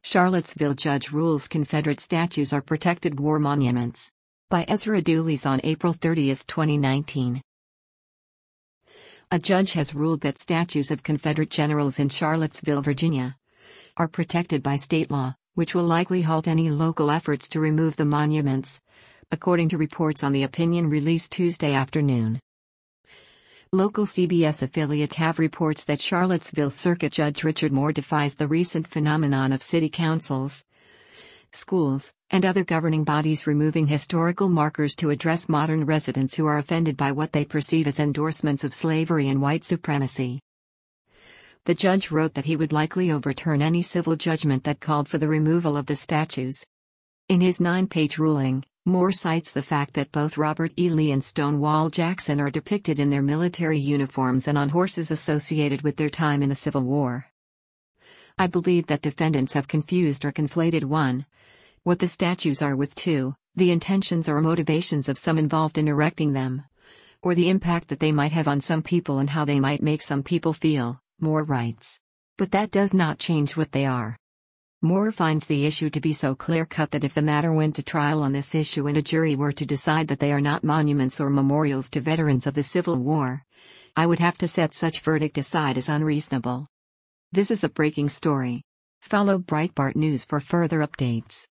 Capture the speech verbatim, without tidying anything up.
Charlottesville judge rules Confederate statues are protected war monuments. By Ezra Dooley's on April thirtieth, twenty nineteen. A judge has ruled that statues of Confederate generals in Charlottesville, Virginia, are protected by state law, which will likely halt any local efforts to remove the monuments, according to reports on the opinion released Tuesday afternoon. Local C B S affiliate Have reports that Charlottesville Circuit Judge Richard Moore defies the recent phenomenon of city councils, schools, and other governing bodies removing historical markers to address modern residents who are offended by what they perceive as endorsements of slavery and white supremacy. The judge wrote that he would likely overturn any civil judgment that called for the removal of the statues. In his nine-page ruling, Moore cites the fact that both Robert E. Lee and Stonewall Jackson are depicted in their military uniforms and on horses associated with their time in the Civil War. I believe that defendants have confused or conflated one, what the statues are with two, the intentions or motivations of some involved in erecting them, or the impact that they might have on some people and how they might make some people feel, Moore writes. But that does not change what they are. Moore finds the issue to be so clear-cut that if the matter went to trial on this issue and a jury were to decide that they are not monuments or memorials to veterans of the Civil War, I would have to set such verdict aside as unreasonable. This is a breaking story. Follow Breitbart News for further updates.